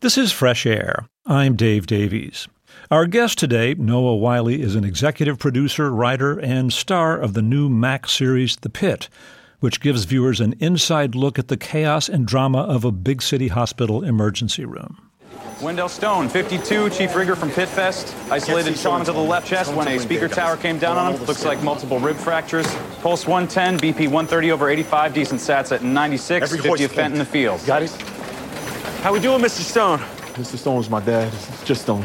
This is Fresh Air. I'm Dave Davies. Our guest today, Noah Wyle, is an executive producer, writer, and star of the new Max series The Pit, which gives viewers an inside look at the chaos and drama of a big city hospital emergency room. Wendell Stone, 52, chief rigger from Pitfest. Isolated trauma to the left chest when a speaker tower came down on him. Looks like multiple rib fractures. Pulse 110, BP 130 over 85, decent sats at 96, 50th Fenton in the field. Got it? How we doing, Mr. Stone? Mr. Stone's my dad. It's just Stone.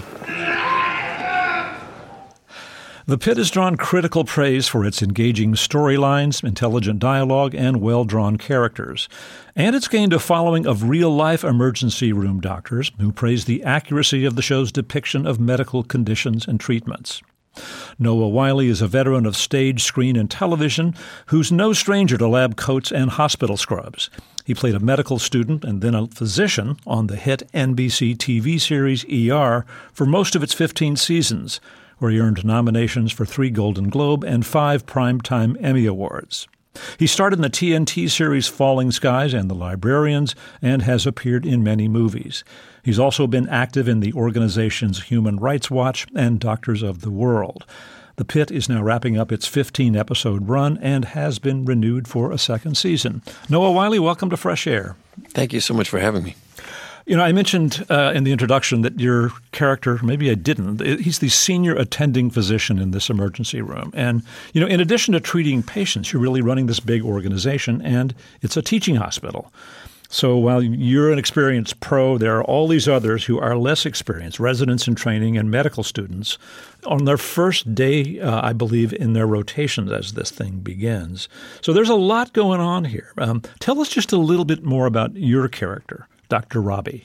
The Pit has drawn critical praise for its engaging storylines, intelligent dialogue, and well-drawn characters. And it's gained a following of real-life emergency room doctors who praise the accuracy of the show's depiction of medical conditions and treatments. Noah Wyle is a veteran of stage, screen, and television who's no stranger to lab coats and hospital scrubs. He played a medical student and then a physician on the hit NBC TV series ER for most of its 15 seasons, where he earned nominations for 3 Golden Globe and 5 Primetime Emmy Awards. He starred in the TNT series Falling Skies and The Librarians and has appeared in many movies. He's also been active in the organizations Human Rights Watch and Doctors of the World. The Pit is now wrapping up its 15-episode run and has been renewed for a second season. Noah Wyle, welcome to Fresh Air. Thank you so much for having me. You know, I mentioned in the introduction that your character, maybe I didn't, he's the senior attending physician in this emergency room. And, you know, in addition to treating patients, you're really running this big organization, and it's a teaching hospital. So while you're an experienced pro, there are all these others who are less experienced, residents in training and medical students, on their first day, I believe, in their rotations as this thing begins. So there's a lot going on here. Tell us just a little bit more about your character, Dr. Robbie.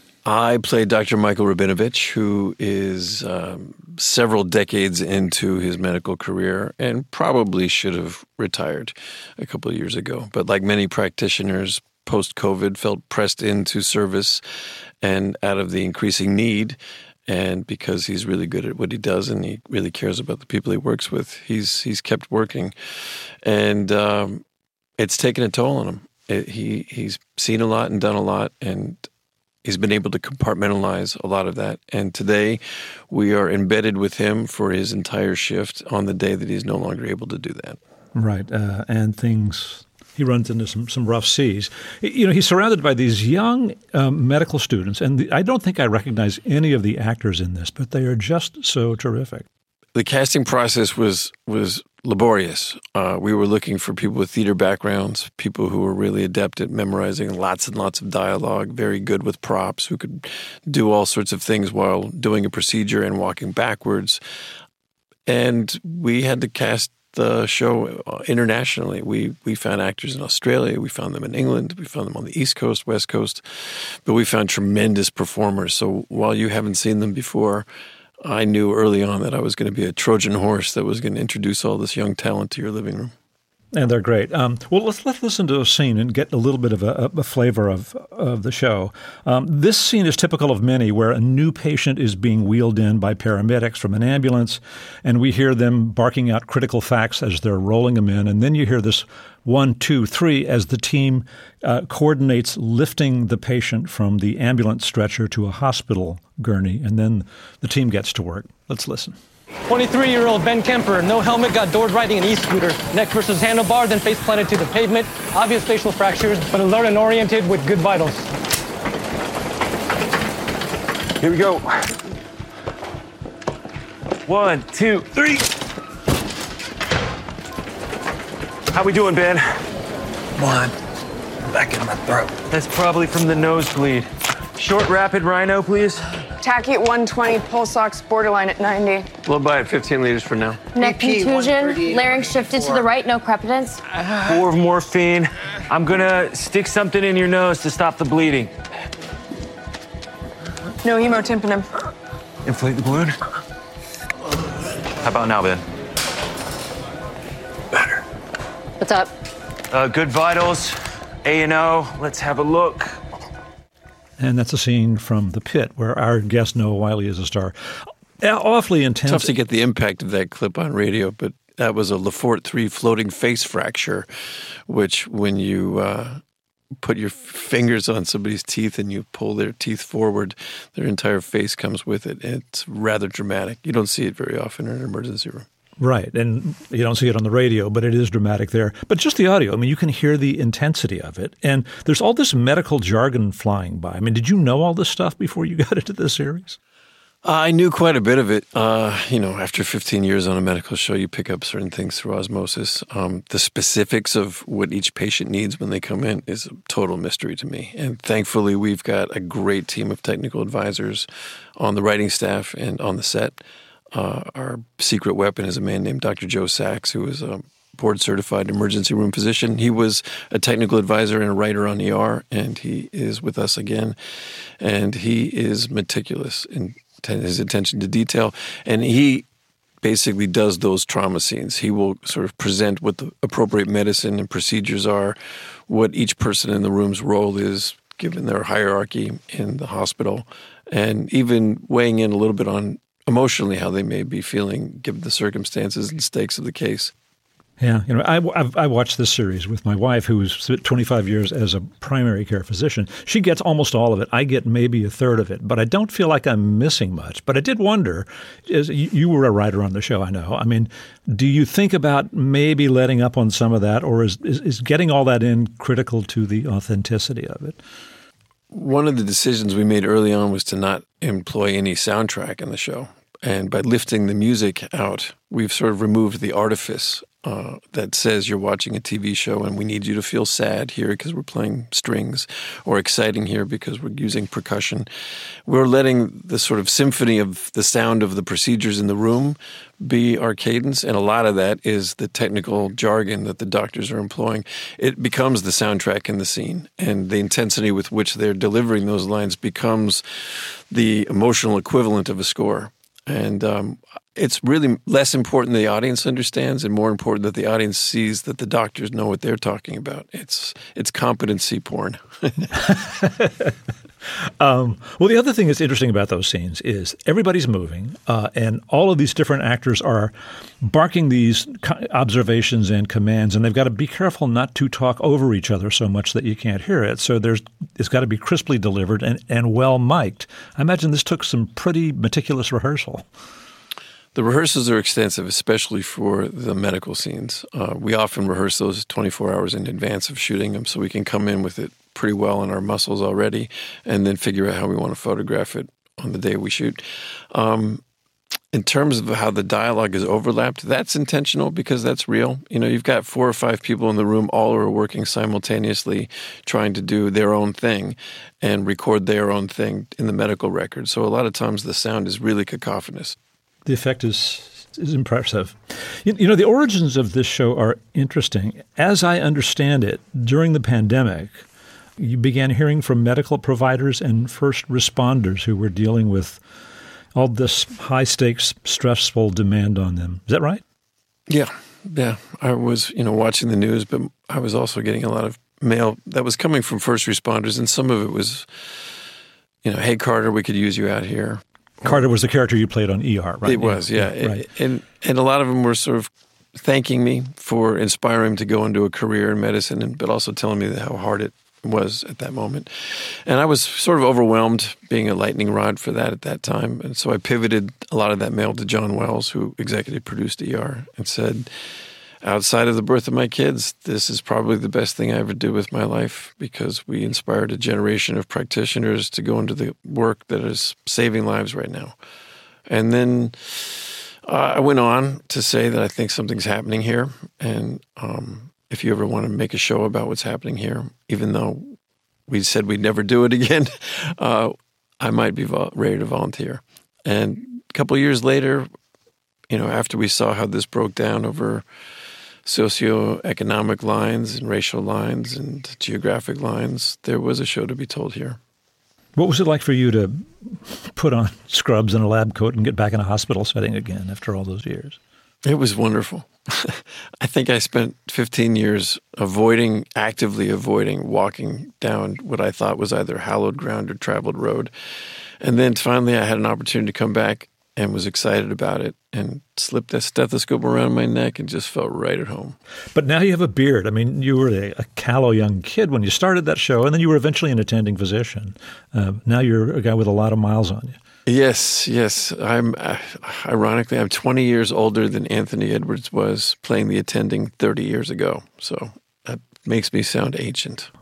I played Dr. Michael Rabinovich, who is several decades into his medical career and probably should have retired a couple of years ago. But like many practitioners, post-COVID felt pressed into service and out of the increasing need. And because he's really good at what he does and he really cares about the people he works with, he's kept working. And it's taken a toll on him. He's seen a lot and done a lot, and he's been able to compartmentalize a lot of that. And today we are embedded with him for his entire shift on the day that he's no longer able to do that. Right. And he runs into some rough seas. You know, he's surrounded by these young medical students, and I don't think I recognize any of the actors in this, but they are just so terrific. The casting process was laborious. We were looking for people with theater backgrounds, people who were really adept at memorizing lots and lots of dialogue, very good with props, who could do all sorts of things while doing a procedure and walking backwards. And we had to cast the show internationally. We found actors in Australia, we found them in England, we found them on the East Coast, West Coast, but we found tremendous performers. So while you haven't seen them before, I knew early on that I was going to be a Trojan horse that was going to introduce all this young talent to your living room. And they're great. Well, let's listen to a scene and get a little bit of a flavor of the show. This scene is typical of many where a new patient is being wheeled in by paramedics from an ambulance, and we hear them barking out critical facts as they're rolling them in. And then you hear this 1, 2, 3 as the team coordinates lifting the patient from the ambulance stretcher to a hospital gurney, and then the team gets to work. Let's listen. 23-year-old Ben Kemper, no helmet, got doored riding an e-scooter. Neck versus handlebar, then face planted to the pavement. Obvious facial fractures, but alert and oriented with good vitals. Here we go. 1, 2, 3. How we doing, Ben? One. Back in my throat. That's probably from the nosebleed. Short, rapid rhino, please. Tachy at 120, pulse ox borderline at 90. Low by at 15 liters for now. Neck contusion, larynx shifted to the right, no crepitance. 4 of morphine. I'm gonna stick something in your nose to stop the bleeding. No hemotympanum. Inflate the balloon. How about now, Ben? Better. What's up? Good vitals, A&O. Let's have a look. And that's a scene from The Pit where our guest Noah Wyle is a star. Awfully intense. Tough to get the impact of that clip on radio, but that was a Lefort 3 floating face fracture, which when you put your fingers on somebody's teeth and you pull their teeth forward, their entire face comes with it. It's rather dramatic. You don't see it very often in an emergency room. Right, and you don't see it on the radio, but it is dramatic there. But just the audio, I mean, you can hear the intensity of it. And there's all this medical jargon flying by. I mean, did you know all this stuff before you got into this series? I knew quite a bit of it. After 15 years on a medical show, you pick up certain things through osmosis. The specifics of what each patient needs when they come in is a total mystery to me. And thankfully, we've got a great team of technical advisors on the writing staff and on the set. Our secret weapon is a man named Dr. Joe Sachs, who is a board-certified emergency room physician. He was a technical advisor and a writer on ER, and he is with us again. And he is meticulous in his attention to detail, and he basically does those trauma scenes. He will sort of present what the appropriate medicine and procedures are, what each person in the room's role is, given their hierarchy in the hospital, and even weighing in a little bit on emotionally how they may be feeling given the circumstances and stakes of the case. Yeah, I watched this series with my wife, who was 25 years as a primary care physician. She gets almost all of it. I get maybe a third of it, but I don't feel like I'm missing much. But I did wonder, you were a writer on the show, I know. I mean, do you think about maybe letting up on some of that, or is getting all that in critical to the authenticity of it? One of the decisions we made early on was to not employ any soundtrack in the show. And by lifting the music out, we've sort of removed the artifice that says you're watching a TV show and we need you to feel sad here because we're playing strings, or exciting here because we're using percussion. We're letting the sort of symphony of the sound of the procedures in the room be our cadence, and a lot of that is the technical jargon that the doctors are employing. It becomes the soundtrack in the scene, and the intensity with which they're delivering those lines becomes the emotional equivalent of a score. And it's really less important the audience understands and more important that the audience sees that the doctors know what they're talking about. It's competency porn. Well, the other thing that's interesting about those scenes is everybody's moving, and all of these different actors are barking these observations and commands, and they've got to be careful not to talk over each other so much that you can't hear it. So it's got to be crisply delivered and well mic'd. I imagine this took some pretty meticulous rehearsal. The rehearsals are extensive, especially for the medical scenes. We often rehearse those 24 hours in advance of shooting them so we can come in with it pretty well in our muscles already and then figure out how we want to photograph it on the day we shoot. In terms of how the dialogue is overlapped, that's intentional because that's real. You've got 4 or 5 people in the room, all are working simultaneously, trying to do their own thing and record their own thing in the medical record. So a lot of times the sound is really cacophonous. The effect is impressive. The origins of this show are interesting. As I understand it, during the pandemic, you began hearing from medical providers and first responders who were dealing with all this high-stakes, stressful demand on them. Is that right? Yeah. I was, watching the news, but I was also getting a lot of mail that was coming from first responders, and some of it was, hey, Carter, we could use you out here. Carter was the character you played on ER, right? It was, yeah. Right. And a lot of them were sort of thanking me for inspiring me to go into a career in medicine, but also telling me how hard it was at that moment. And I was sort of overwhelmed being a lightning rod for that at that time. And so I pivoted a lot of that mail to John Wells, who executive produced ER, and said, outside of the birth of my kids, this is probably the best thing I ever did with my life because we inspired a generation of practitioners to go into the work that is saving lives right now. And then I went on to say that I think something's happening here. And if you ever want to make a show about what's happening here, even though we said we'd never do it again, I might be ready to volunteer. And a couple of years later, after we saw how this broke down over socioeconomic lines and racial lines and geographic lines, there was a show to be told here. What was it like for you to put on scrubs and a lab coat and get back in a hospital setting again after all those years? It was wonderful. I think I spent 15 years actively avoiding walking down what I thought was either hallowed ground or traveled road. And then finally I had an opportunity to come back and was excited about it and slipped that stethoscope around my neck and just felt right at home. But now you have a beard. I mean, you were a callow young kid when you started that show, and then you were eventually an attending physician. Now you're a guy with a lot of miles on you. Yes. Ironically, I'm 20 years older than Anthony Edwards was playing the attending 30 years ago. So that makes me sound ancient.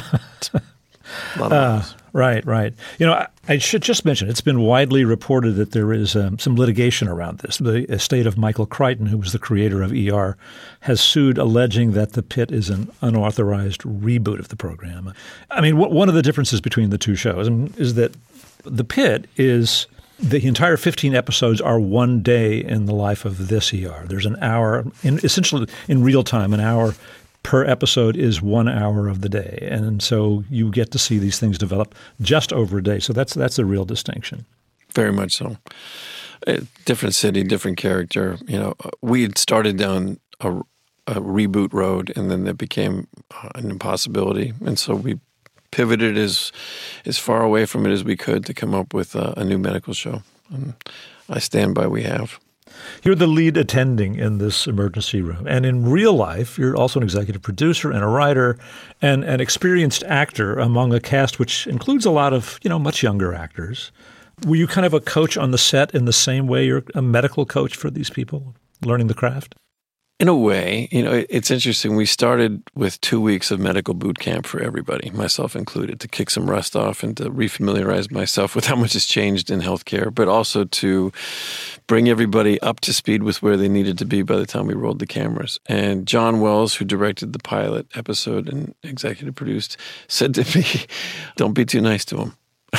Right. You know, I should just mention, it's been widely reported that there is some litigation around this. The estate of Michael Crichton, who was the creator of ER, has sued alleging that The Pit is an unauthorized reboot of the program. I mean, one of the differences between the two shows is that The Pit is the entire 15 episodes are one day in the life of this ER. There's an hour, essentially in real time, an hour per episode is 1 hour of the day. And so you get to see these things develop just over a day. So that's a real distinction. Very much so. Different city, different character. You know, we had started down a reboot road, and then that became an impossibility. And so we pivoted as far away from it as we could to come up with a new medical show. And I stand by we have. You're the lead attending in this emergency room. And in real life, you're also an executive producer and a writer and an experienced actor among a cast which includes a lot of, much younger actors. Were you kind of a coach on the set in the same way you're a medical coach for these people, learning the craft? In a way, it's interesting. We started with 2 weeks of medical boot camp for everybody, myself included, to kick some rust off and to refamiliarize myself with how much has changed in healthcare, but also to bring everybody up to speed with where they needed to be by the time we rolled the cameras. And John Wells, who directed the pilot episode and executive produced, said to me, "Don't be too nice to him."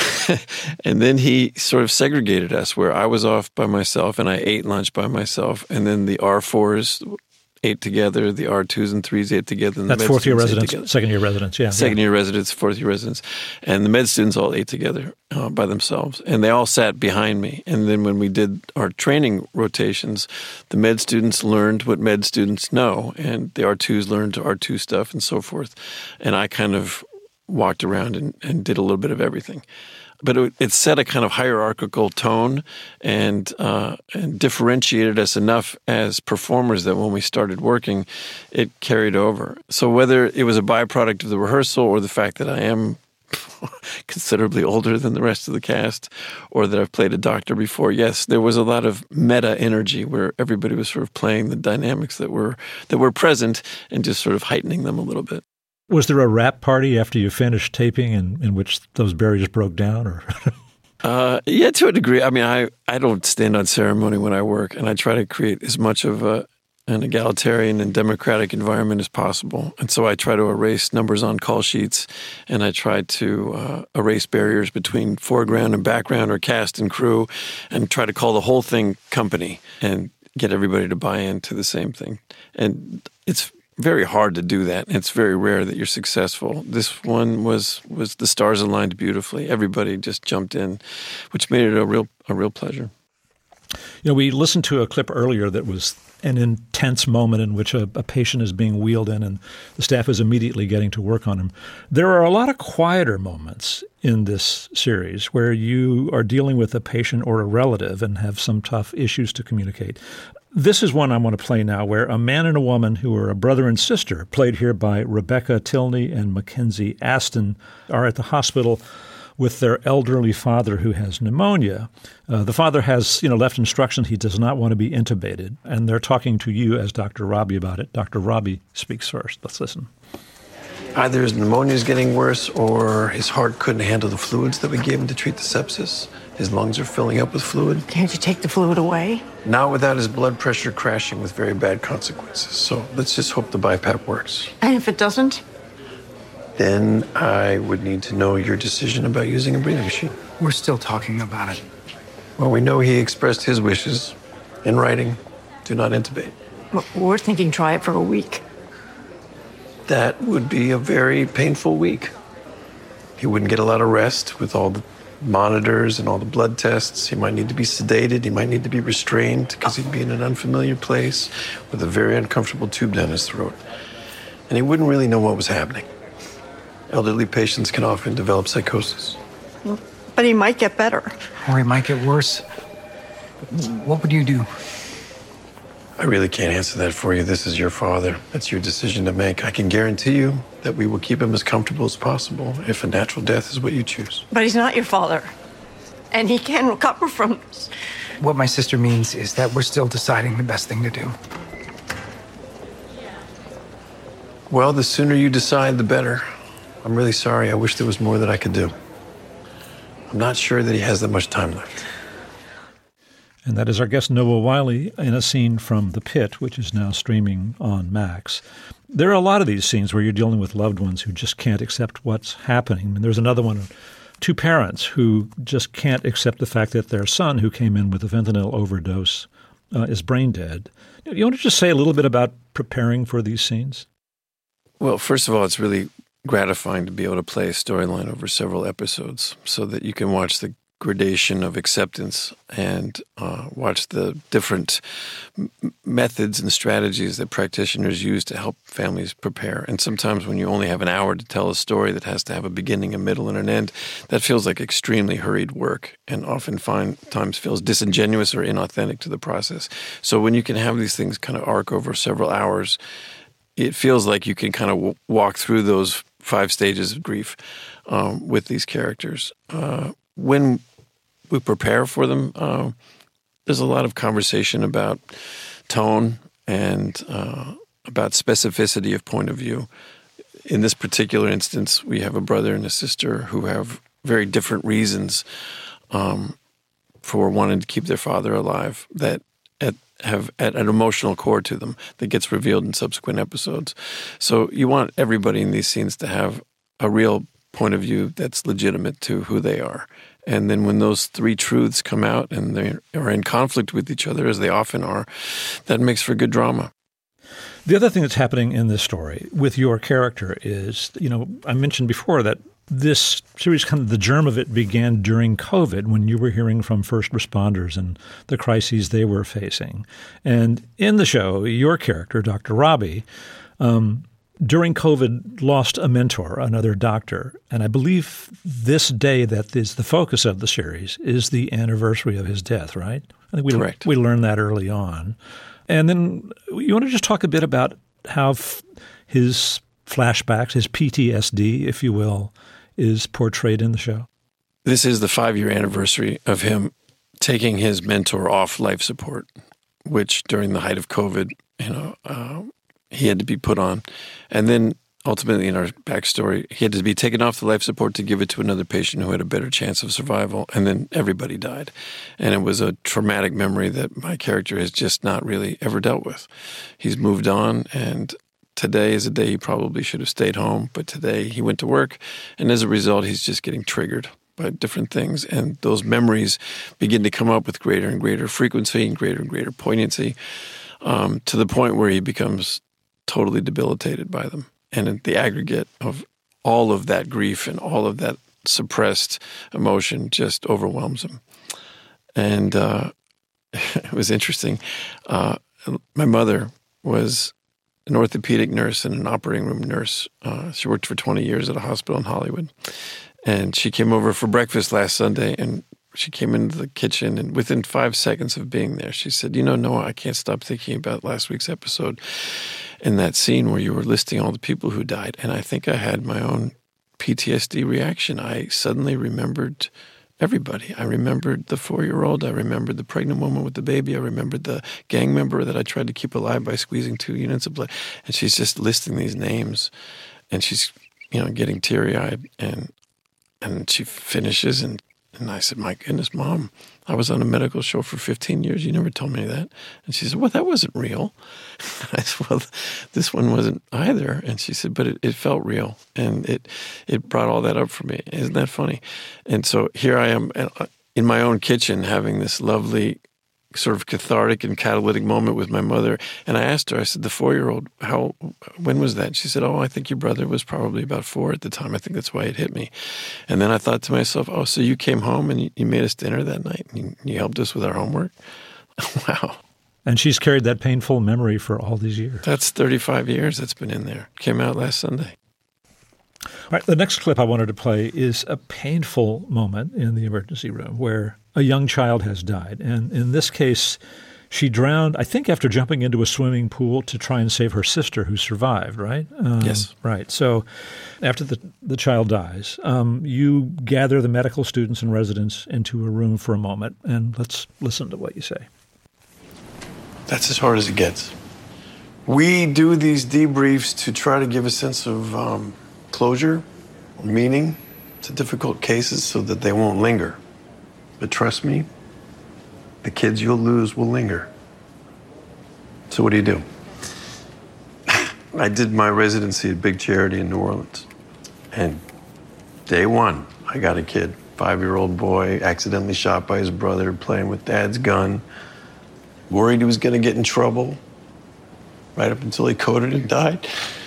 And then he sort of segregated us, where I was off by myself and I ate lunch by myself, and then the R4s ate together, the R2s and 3s ate together. And that's fourth-year residents, second-year residents, yeah. Second-year residents, fourth-year residents. And the med students all ate together by themselves. And they all sat behind me. And then when we did our training rotations, the med students learned what med students know, and the R2s learned R2 stuff and so forth. And I kind of walked around and did a little bit of everything. But it set a kind of hierarchical tone and differentiated us enough as performers that when we started working, it carried over. So whether it was a byproduct of the rehearsal or the fact that I am considerably older than the rest of the cast, or that I've played a doctor before, yes, there was a lot of meta energy where everybody was sort of playing the dynamics that were present and just sort of heightening them a little bit. Was there a wrap party after you finished taping in which those barriers broke down? Or yeah, to a degree. I mean, I don't stand on ceremony when I work, and I try to create as much of an egalitarian and democratic environment as possible. And so I try to erase numbers on call sheets, and I try to erase barriers between foreground and background or cast and crew, and try to call the whole thing company and get everybody to buy into the same thing. And it's very hard to do that. It's very rare that you're successful. This one was the stars aligned beautifully. Everybody just jumped in, which made it a real pleasure. We listened to a clip earlier that was an intense moment in which a patient is being wheeled in and the staff is immediately getting to work on him. There are a lot of quieter moments in this series where you are dealing with a patient or a relative and have some tough issues to communicate. This is one I want to play now, where a man and a woman who are a brother and sister, played here by Rebecca Tilney and Mackenzie Aston, are at the hospital with their elderly father who has pneumonia. The father has, left instructions he does not want to be intubated, and they're talking to you as Dr. Robbie about it. Dr. Robbie speaks first. Let's listen. Either his pneumonia is getting worse or his heart couldn't handle the fluids that we gave him to treat the sepsis. His lungs are filling up with fluid. Can't you take the fluid away? Not without his blood pressure crashing with very bad consequences. So let's just hope the BiPAP works. And if it doesn't? Then I would need to know your decision about using a breathing machine. We're still talking about it. Well, we know he expressed his wishes in writing. Do not intubate. Well, we're thinking try it for a week. That would be a very painful week. He wouldn't get a lot of rest with all the monitors and all the blood tests. He might need to be sedated. He might need to be restrained because he'd be in an unfamiliar place with a very uncomfortable tube down his throat. And he wouldn't really know what was happening. Elderly patients can often develop psychosis. But he might get better. Or he might get worse. What would you do? I really can't answer that for you. This is your father. That's your decision to make. I can guarantee you that we will keep him as comfortable as possible if a natural death is what you choose. But he's not your father. And he can recover from this. What my sister means is that we're still deciding the best thing to do. Well, the sooner you decide, the better. I'm really sorry. I wish there was more that I could do. I'm not sure that he has that much time left. And that is our guest Noah Wyle in a scene from The Pit, which is now streaming on Max. There are a lot of these scenes where you're dealing with loved ones who just can't accept what's happening. And there's another one, two parents who just can't accept the fact that their son, who came in with a fentanyl overdose, is brain dead. You want to just say a little bit about preparing for these scenes? Well, first of all, it's really gratifying to be able to play a storyline over several episodes so that you can watch the gradation of acceptance and watch the different methods and strategies that practitioners use to help families prepare. And sometimes when you only have an hour to tell a story that has to have a beginning, a middle, and an end, that feels like extremely hurried work and oftentimes feels disingenuous or inauthentic to the process. So when you can have these things kind of arc over several hours, it feels like you can kind of walk through those 5 stages of grief with these characters. When we prepare for them, there's a lot of conversation about tone and about specificity of point of view. In this particular instance, we have a brother and a sister who have very different reasons for wanting to keep their father alive that have an emotional core to them that gets revealed in subsequent episodes. So you want everybody in these scenes to have a real point of view that's legitimate to who they are. And then when those 3 truths come out and they are in conflict with each other, as they often are, that makes for good drama. The other thing that's happening in this story with your character is, I mentioned before that this series, kind of the germ of it began during COVID when you were hearing from first responders and the crises they were facing. And in the show, your character, Dr. Robbie, during COVID lost a mentor, another doctor. And I believe this day that is the focus of the series is the anniversary of his death, right? I think Correct. We learned that early on. And then you want to just talk a bit about how his flashbacks, his PTSD, if you will, is portrayed in the show? This is the 5-year anniversary of him taking his mentor off life support, which during the height of COVID, he had to be put on. And then ultimately in our backstory, he had to be taken off the life support to give it to another patient who had a better chance of survival. And then everybody died. And it was a traumatic memory that my character has just not really ever dealt with. He's moved on, and today is a day he probably should have stayed home, but today he went to work, and as a result, he's just getting triggered by different things, and those memories begin to come up with greater and greater frequency and greater poignancy, to the point where he becomes totally debilitated by them. And in the aggregate of all of that grief and all of that suppressed emotion just overwhelms him. And it was interesting. My mother was an orthopedic nurse and an operating room nurse. She worked for 20 years at a hospital in Hollywood. And she came over for breakfast last Sunday, and she came into the kitchen, and within 5 seconds of being there, she said, Noah, I can't stop thinking about last week's episode in that scene where you were listing all the people who died. And I think I had my own PTSD reaction. I suddenly remembered everybody. I remembered the 4-year-old. I remembered the pregnant woman with the baby. I remembered the gang member that I tried to keep alive by squeezing 2 units of blood. And she's just listing these names, and she's, getting teary-eyed. And she finishes, and I said, my goodness, Mom, I was on a medical show for 15 years. You never told me that. And she said, well, that wasn't real. I said, well, this one wasn't either. And she said, but it felt real. And it brought all that up for me. Isn't that funny? And so here I am in my own kitchen having this lovely sort of cathartic and catalytic moment with my mother. And I asked her, I said, the 4-year-old, when was that? She said, I think your brother was probably about 4 at the time. I think that's why it hit me. And then I thought to myself, so you came home and you made us dinner that night and you helped us with our homework? Wow. And she's carried that painful memory for all these years. That's 35 years that's been in there. Came out last Sunday. All right, the next clip I wanted to play is a painful moment in the emergency room where a young child has died. And in this case, she drowned, I think, after jumping into a swimming pool to try and save her sister who survived, right? Yes. Right. So after the child dies, you gather the medical students and residents into a room for a moment, and let's listen to what you say. That's as hard as it gets. We do these debriefs to try to give a sense of closure, meaning to difficult cases so that they won't linger. But trust me, the kids you'll lose will linger. So what do? I did my residency at Big Charity in New Orleans. And day one, I got a kid, 5-year-old boy, accidentally shot by his brother, playing with dad's gun, worried he was going to get in trouble, right up until he coded and died.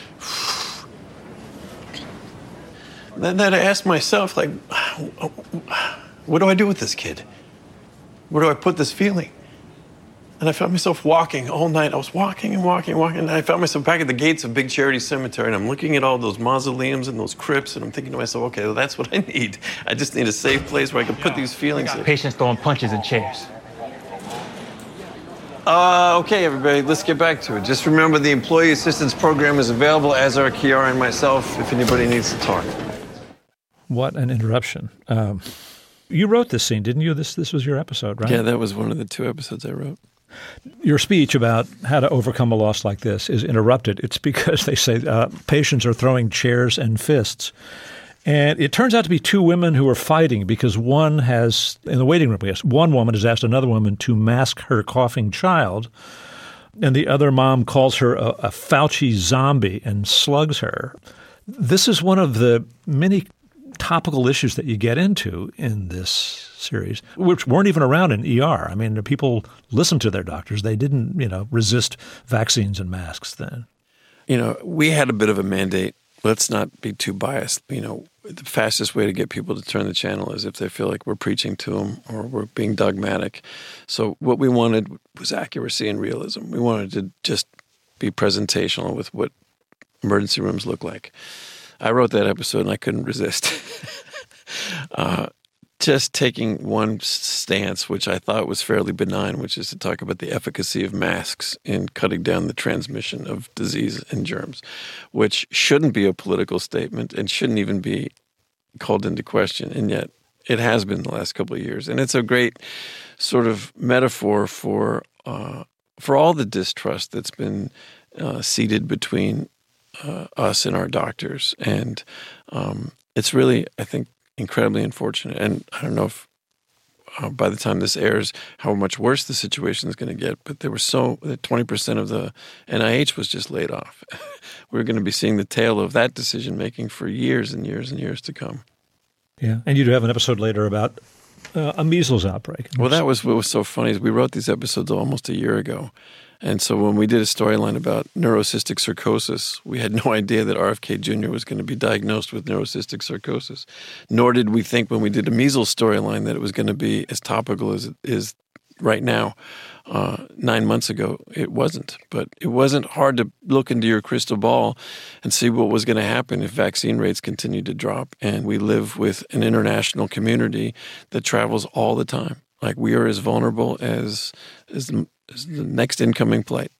Then I asked myself, like, what do I do with this kid? Where do I put this feeling? And I found myself walking all night. I was walking and walking and walking, and I found myself back at the gates of Big Charity Cemetery, and I'm looking at all those mausoleums and those crypts, and I'm thinking to myself, okay, well, that's what I need. I just need a safe place where I can put these feelings in. Patients throwing punches in chairs. Okay, everybody, let's get back to it. Just remember the Employee Assistance Program is available, as are Kiara and myself, if anybody needs to talk. What an interruption. You wrote this scene, didn't you? This was your episode, right? Yeah, that was one of the 2 episodes I wrote. Your speech about how to overcome a loss like this is interrupted. It's because they say patients are throwing chairs and fists. And it turns out to be 2 women who are fighting because one has, in the waiting room, I guess, one woman has asked another woman to mask her coughing child, and the other mom calls her a Fauci zombie and slugs her. This is one of the many topical issues that you get into in this series, which weren't even around in ER. I mean, people listened to their doctors. They didn't, resist vaccines and masks then. We had a bit of a mandate. Let's not be too biased. The fastest way to get people to turn the channel is if they feel like we're preaching to them or we're being dogmatic. So what we wanted was accuracy and realism. We wanted to just be presentational with what emergency rooms look like. I wrote that episode and I couldn't resist. Just taking one stance, which I thought was fairly benign, which is to talk about the efficacy of masks in cutting down the transmission of disease and germs, which shouldn't be a political statement and shouldn't even be called into question. And yet it has been the last couple of years. And it's a great sort of metaphor for all the distrust that's been seeded between us and our doctors. And it's really, I think, incredibly unfortunate. And I don't know if by the time this airs, how much worse the situation is going to get. But there was 20% of the NIH was just laid off. We're going to be seeing the tail of that decision-making for years and years and years to come. Yeah. And you do have an episode later about a measles outbreak. Well, that was what was so funny is we wrote these episodes almost a year ago. And so when we did a storyline about neurocystic sarcosis, we had no idea that RFK Jr. was going to be diagnosed with neurocystic sarcosis. Nor did we think when we did a measles storyline that it was going to be as topical as it is right now. 9 months ago, it wasn't. But it wasn't hard to look into your crystal ball and see what was going to happen if vaccine rates continued to drop. And we live with an international community that travels all the time. Like we are as vulnerable as the next incoming flight.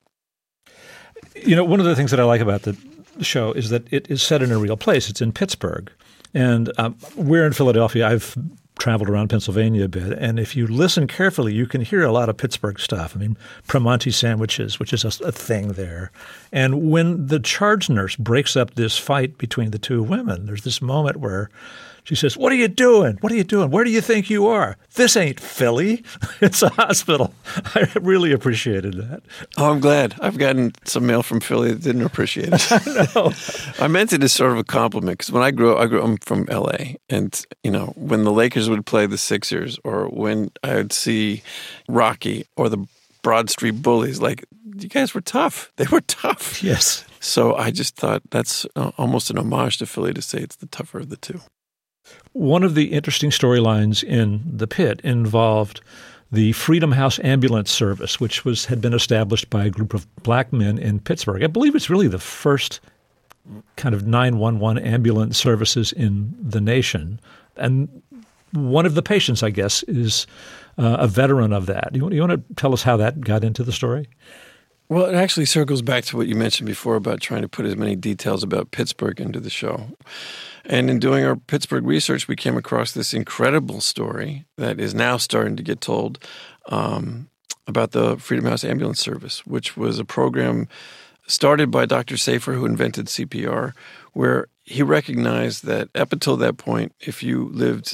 One of the things that I like about the show is that it is set in a real place. It's in Pittsburgh. And we're in Philadelphia. I've traveled around Pennsylvania a bit. And if you listen carefully, you can hear a lot of Pittsburgh stuff. I mean, Primanti sandwiches, which is a thing there. And when the charge nurse breaks up this fight between the 2 women, there's this moment where she says, "What are you doing? What are you doing? Where do you think you are? This ain't Philly. It's a hospital." I really appreciated that. Oh, I'm glad. I've gotten some mail from Philly that didn't appreciate it. I know. I meant it as sort of a compliment because when I'm from L.A. And, when the Lakers would play the Sixers or when I would see Rocky or the Broad Street Bullies, like, you guys were tough. They were tough. Yes. So I just thought that's almost an homage to Philly to say it's the tougher of the 2. One of the interesting storylines in The Pit involved the Freedom House Ambulance Service, which had been established by a group of black men in Pittsburgh. I believe it's really the first kind of 911 ambulance services in the nation. And one of the patients, I guess, is a veteran of that. You want to tell us how that got into the story? Well, it actually circles back to what you mentioned before about trying to put as many details about Pittsburgh into the show. And in doing our Pittsburgh research, we came across this incredible story that is now starting to get told about the Freedom House Ambulance Service, which was a program started by Dr. Safer, who invented CPR, where he recognized that up until that point, if you lived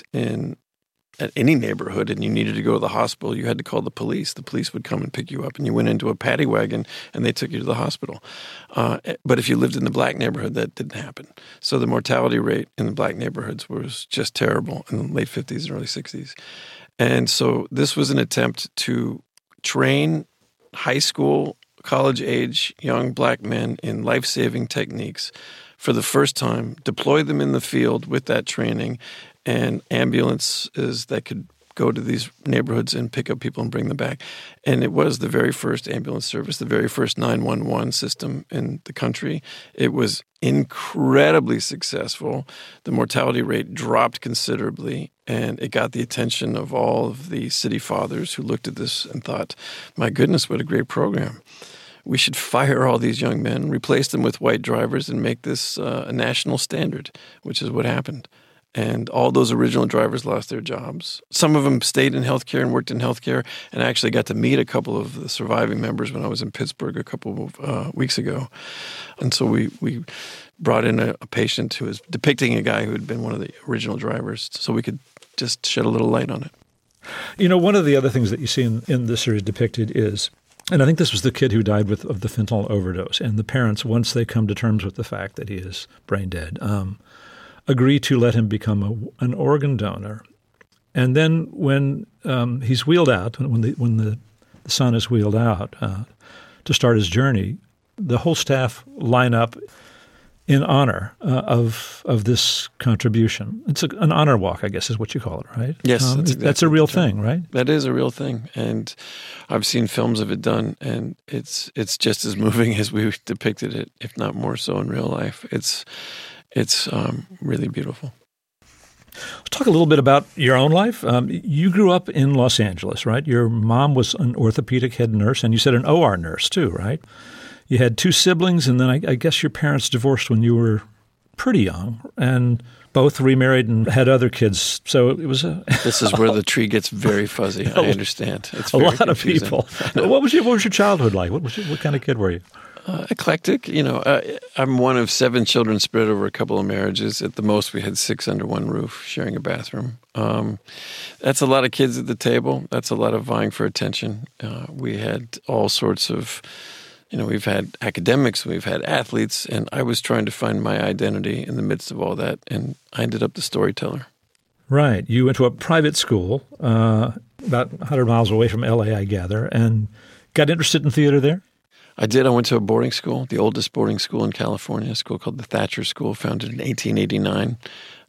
at any neighborhood and you needed to go to the hospital, you had to call the police. The police would come and pick you up, and you went into a paddy wagon and they took you to the hospital. But if you lived in the black neighborhood, that didn't happen. So the mortality rate in the black neighborhoods was just terrible in the late 50s and early 60s. And so this was an attempt to train high school, college-age young black men in life-saving techniques for the first time, deploy them in the field with that training, and ambulances that could go to these neighborhoods and pick up people and bring them back. And it was the very first ambulance service, the very first 911 system in the country. It was incredibly successful. The mortality rate dropped considerably, and it got the attention of all of the city fathers who looked at this and thought, my goodness, what a great program. We should fire all these young men, replace them with white drivers, and make this a national standard, which is what happened. And all those original drivers lost their jobs. Some of them stayed in healthcare and worked in healthcare, and I actually got to meet a couple of the surviving members when I was in Pittsburgh a couple of weeks ago. And so we brought in a patient who was depicting a guy who had been one of the original drivers, so we could just shed a little light on it. You know, one of the other things that you see in this series depicted is, and I think this was the kid who died of the fentanyl overdose, and the parents, once they come to terms with the fact that he is brain dead, agree to let him become an organ donor. And then when he's wheeled out, when the son is wheeled out to start his journey, the whole staff line up in honor of this contribution. It's an honor walk, I guess, is what you call it, right? Yes. That's a real thing, right? That is a real thing. And I've seen films of it done, and it's just as moving as we depicted it, if not more so in real life. It's really beautiful. Let's talk a little bit about your own life. You grew up in Los Angeles, right? Your mom was an orthopedic head nurse, and you said an OR nurse too, right? You had two siblings, and then I guess your parents divorced when you were pretty young, and both remarried and had other kids. So it was This is where the tree gets very fuzzy. I understand. It's a very lot confusing. of people. What was your childhood like? What kind of kid were you? Eclectic. I'm one of 7 children spread over a couple of marriages. At the most, we had 6 under one roof, sharing a bathroom. That's a lot of kids at the table. That's a lot of vying for attention. We had all sorts of, we've had academics, we've had athletes, and I was trying to find my identity in the midst of all that, and I ended up the storyteller. Right. You went to a private school about 100 miles away from L.A., I gather, and got interested in theater there? I did. I went to a boarding school, the oldest boarding school in California, a school called the Thatcher School, founded in 1889.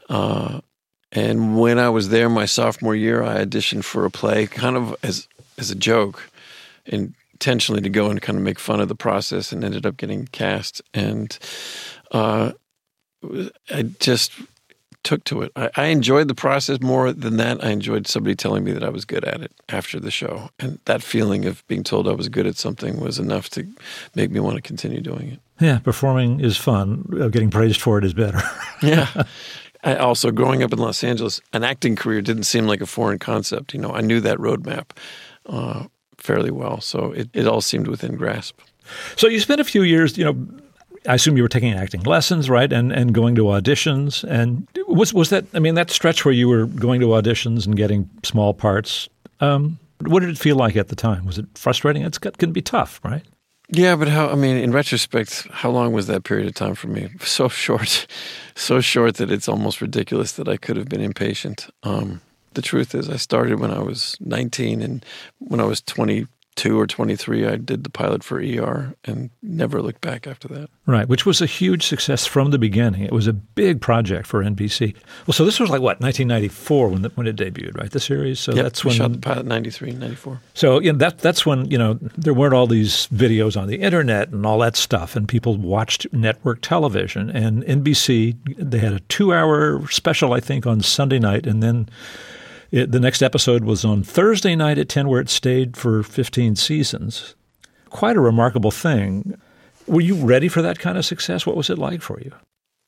And when I was there my sophomore year, I auditioned for a play kind of as a joke, intentionally to go and kind of make fun of the process, and ended up getting cast. And I just took to it. I enjoyed the process more than that. I enjoyed somebody telling me that I was good at it after the show. And that feeling of being told I was good at something was enough to make me want to continue doing it. Yeah, performing is fun. Getting praised for it is better. Yeah. Also, growing up in Los Angeles, an acting career didn't seem like a foreign concept. I knew that roadmap fairly well. So it all seemed within grasp. So you spent a few years, I assume you were taking acting lessons, right, and going to auditions. And was that, that stretch where you were going to auditions and getting small parts, what did it feel like at the time? Was it frustrating? It can be tough, right? Yeah, but in retrospect, how long was that period of time for me? So short that it's almost ridiculous that I could have been impatient. The truth is I started when I was 19, and when I was 22 22 or 23, I did the pilot for ER and never looked back after that. Right, which was a huge success from the beginning. It was a big project for NBC. Well, so this was like, what, 1994 when it debuted, right, the series? So that's when we shot the pilot in 93, 94. So that's when, there weren't all these videos on the internet and all that stuff, and people watched network television. And NBC, they had a 2-hour special, I think, on Sunday night, and then the next episode was on Thursday night at 10, where it stayed for 15 seasons. Quite a remarkable thing. Were you ready for that kind of success? What was it like for you?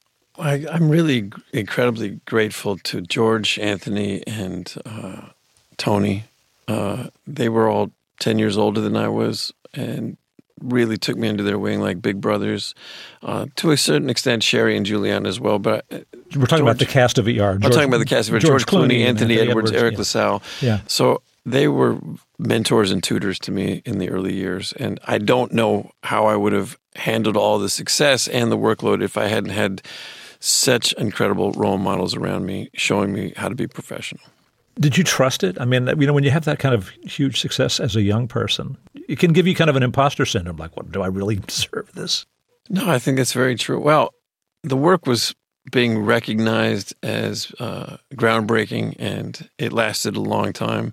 I'm really incredibly grateful to George, Anthony, and Tony. They were all 10 years older than I was and really took me under their wing like big brothers. To a certain extent, Sherry and Julianne as well. But we're talking about the cast of ER. I'm talking about the cast of ER. George Clooney, Anthony Edwards, Eric LaSalle. Yeah. So they were mentors and tutors to me in the early years. And I don't know how I would have handled all the success and the workload if I hadn't had such incredible role models around me showing me how to be professional. Did you trust it? I mean, when you have that kind of huge success as a young person, it can give you kind of an imposter syndrome, like, what, do I really deserve this? No, I think that's very true. Well, the work was being recognized as groundbreaking, and it lasted a long time.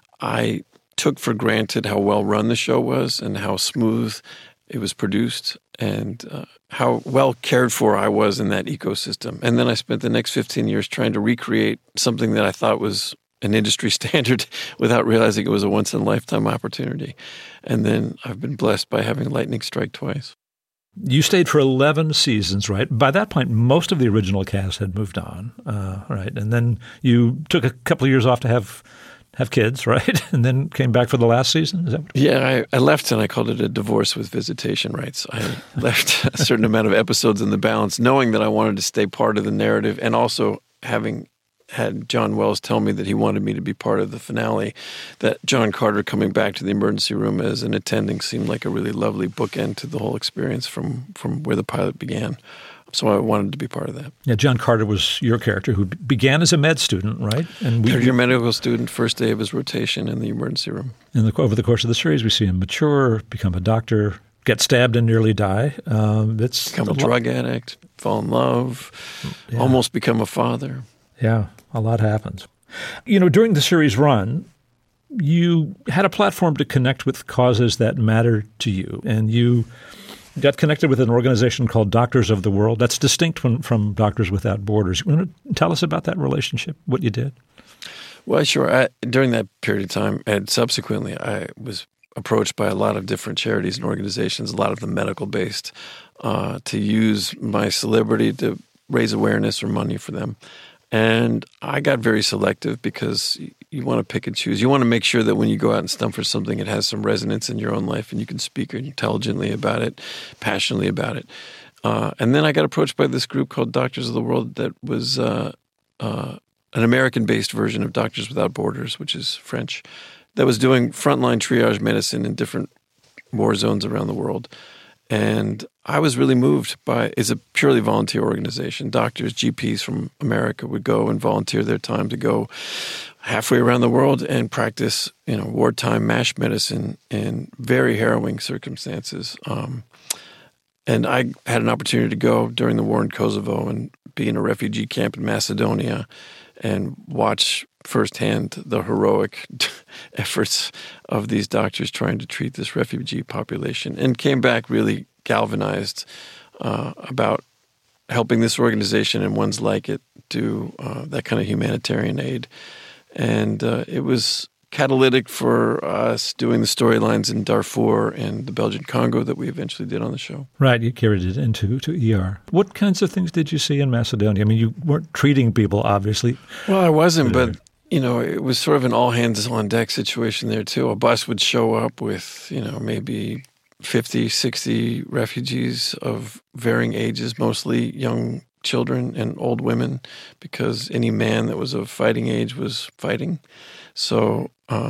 I took for granted how well run the show was and how smooth it was produced and how well cared for I was in that ecosystem. And then I spent the next 15 years trying to recreate something that I thought was an industry standard without realizing it was a once-in-a-lifetime opportunity. And then I've been blessed by having lightning strike twice. You stayed for 11 seasons, right? By that point, most of the original cast had moved on, right? And then you took a couple of years off to have kids, right? And then came back for the last season? Is that what I left, and I called it a divorce with visitation rights. I left a certain amount of episodes in the balance, knowing that I wanted to stay part of the narrative, and also having had John Wells tell me that he wanted me to be part of the finale, that John Carter coming back to the emergency room as an attending seemed like a really lovely bookend to the whole experience from where the pilot began. So I wanted to be part of that. Yeah, John Carter was your character who began as a med student, right? And third-year medical student, first day of his rotation in the emergency room. And over the course of the series, we see him mature, become a doctor, get stabbed and nearly die. Become a drug addict, fall in love, almost become a father. Yeah, a lot happens. During the series run, you had a platform to connect with causes that matter to you, and you got connected with an organization called Doctors of the World. That's distinct from Doctors Without Borders. You want to tell us about that relationship, what you did? Well, sure. During that period of time, and subsequently, I was approached by a lot of different charities and organizations, a lot of them medical-based, to use my celebrity to raise awareness or money for them. And I got very selective because you want to pick and choose. You want to make sure that when you go out and stump for something, it has some resonance in your own life and you can speak intelligently about it, passionately about it. And then I got approached by this group called Doctors of the World that was an American-based version of Doctors Without Borders, which is French, that was doing frontline triage medicine in different war zones around the world. And I was really moved by, it's a purely volunteer organization. Doctors, GPs from America would go and volunteer their time to go halfway around the world and practice, wartime MASH medicine in very harrowing circumstances. And I had an opportunity to go during the war in Kosovo and be in a refugee camp in Macedonia and watch firsthand the heroic efforts of these doctors trying to treat this refugee population, and came back really galvanized about helping this organization and ones like it do that kind of humanitarian aid. And it was catalytic for us doing the storylines in Darfur and the Belgian Congo that we eventually did on the show. Right, you carried it into ER. What kinds of things did you see in Macedonia? I mean, you weren't treating people, obviously. Well, I wasn't, but it was sort of an all-hands-on-deck situation there, too. A bus would show up with, maybe 50, 60 refugees of varying ages, mostly young children and old women, because any man that was of fighting age was fighting. So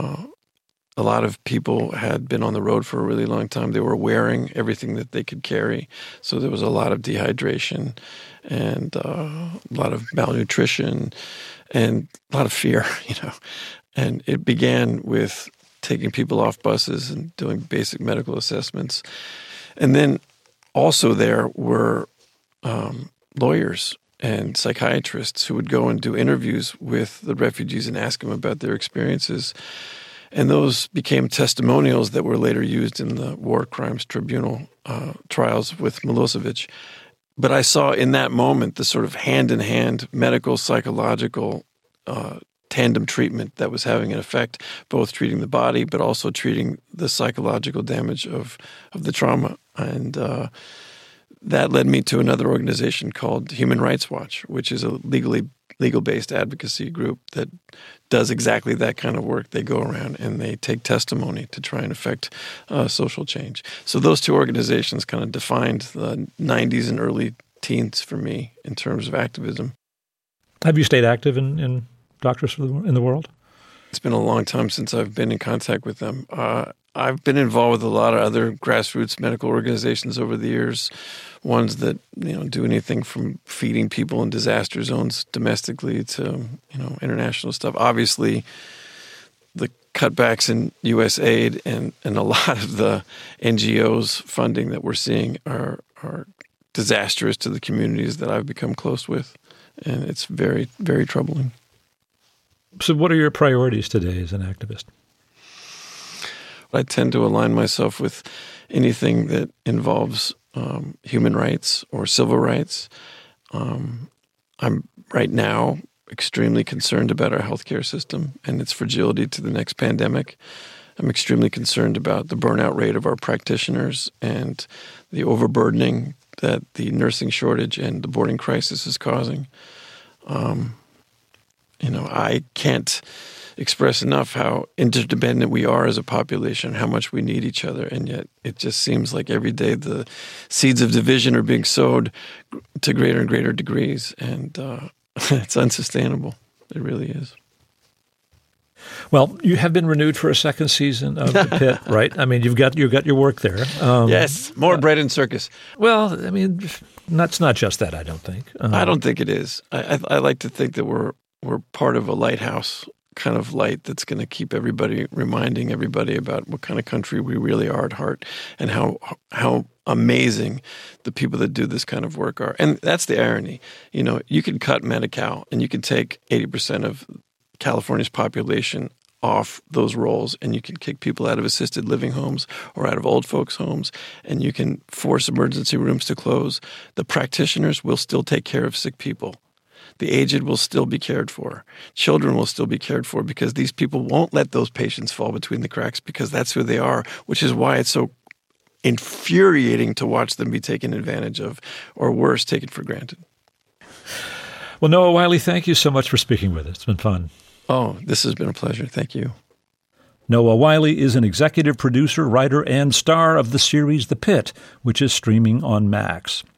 a lot of people had been on the road for a really long time. They were wearing everything that they could carry. So there was a lot of dehydration and a lot of malnutrition and a lot of fear, And it began with taking people off buses and doing basic medical assessments. And then also there were lawyers and psychiatrists who would go and do interviews with the refugees and ask them about their experiences. And those became testimonials that were later used in the War Crimes Tribunal trials with Milosevic. But I saw in that moment the sort of hand-in-hand medical, psychological tandem treatment that was having an effect, both treating the body but also treating the psychological damage of the trauma. And that led me to another organization called Human Rights Watch, which is a legal-based advocacy group that does exactly that kind of work. They go around and they take testimony to try and affect social change. So those two organizations kind of defined the 90s and early teens for me in terms of activism. Have you stayed active in Doctors in the World? It's been a long time since I've been in contact with them. I've been involved with a lot of other grassroots medical organizations over the years, ones that do anything from feeding people in disaster zones domestically to international stuff. Obviously, the cutbacks in U.S. aid and a lot of the NGOs funding that we're seeing are disastrous to the communities that I've become close with, and it's very, very troubling. So what are your priorities today as an activist? I tend to align myself with anything that involves human rights or civil rights. I'm right now extremely concerned about our healthcare system and its fragility to the next pandemic. I'm extremely concerned about the burnout rate of our practitioners and the overburdening that the nursing shortage and the boarding crisis is causing. I can't express enough how interdependent we are as a population, how much we need each other, and yet it just seems like every day the seeds of division are being sowed to greater and greater degrees, and it's unsustainable. It really is. Well, you have been renewed for a second season of The Pit, right? I mean, you've got your work there. Yes, more bread and circus. Well, I mean, that's not just that, I don't think. I don't think it is. I like to think that we're part of a lighthouse kind of light that's going to keep reminding everybody about what kind of country we really are at heart and how amazing the people that do this kind of work are. And that's the irony. You can cut Medi-Cal and you can take 80% of California's population off those roles, and you can kick people out of assisted living homes or out of old folks' homes, and you can force emergency rooms to close. The practitioners will still take care of sick people. The aged will still be cared for. Children will still be cared for because these people won't let those patients fall between the cracks because that's who they are, which is why it's so infuriating to watch them be taken advantage of or worse, taken for granted. Well, Noah Wyle, thank you so much for speaking with us. It's been fun. Oh, this has been a pleasure. Thank you. Noah Wyle is an executive producer, writer, and star of the series The Pit, which is streaming on Max.